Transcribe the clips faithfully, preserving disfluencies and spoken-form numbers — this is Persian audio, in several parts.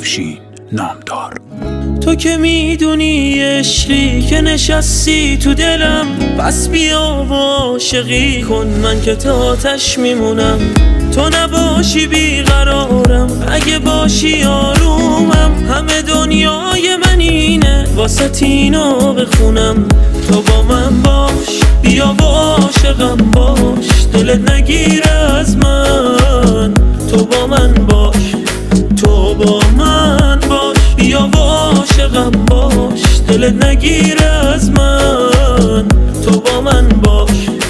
افشین نامدار. تو که میدونی عشقی که نشستی تو دلم، پس بیا و عاشقی کن، من که تا آتش میمونم. تو نباشی بیقرارم، اگه باشی آرومم. همه دنیای من اینه واسه اینو بخونم. تو با من باش، بیا و عاشقم باش، دلت نگیره از من. تو با من باش، تو با من باش، بیا و عاشقم باش، دلت نگیره از من. تو با من باش.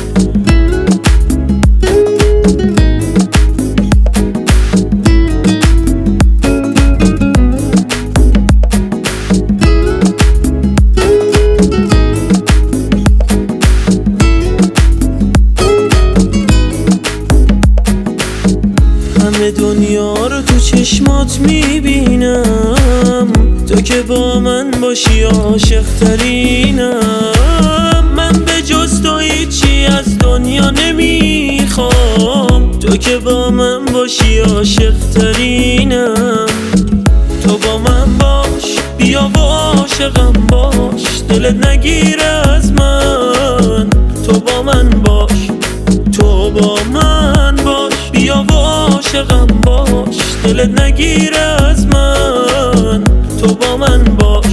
همه دنیا رو تو چشمات میبینم، تو که با من باشی عاشق ترینم. من به جز تو هیچی از دنیا نمیخوام، تو که با من باشی عاشق ترینم. تو با من باش، بیا و عاشقم باش، دلت نگیره از من. تو با من باش، تو با من باش، بیا و عاشقم باش، دلت نگیره از من. تو با من باش.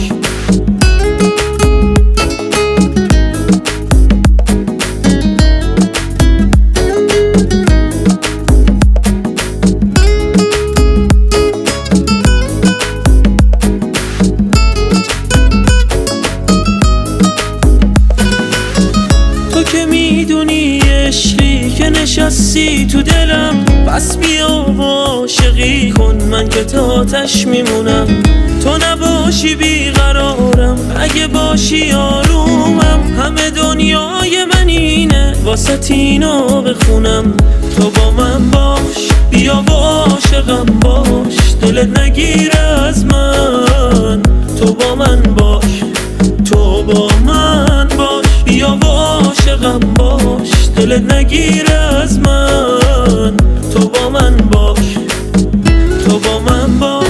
تو که میدونی عشقی که نشستی تو دلم، پس بیا و عاشقی کن، من که تا آتش میمونم. تو نباشی بیقرارم، اگه باشی آرومم. همه دنیای من اینه واسه اینو بخونم. تو با من باش، بیا و عاشقم باش، دلت نگیره از من. تو با من باش، تو با من باش، بیا و عاشقم باش، دلت نگیره از من. تو با من باش، تو با من باش.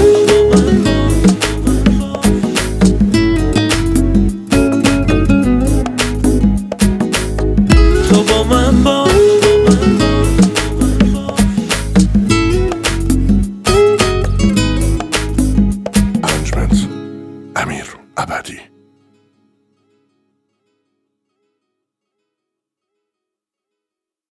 تو با من باش. Arrangements امیر ابدی.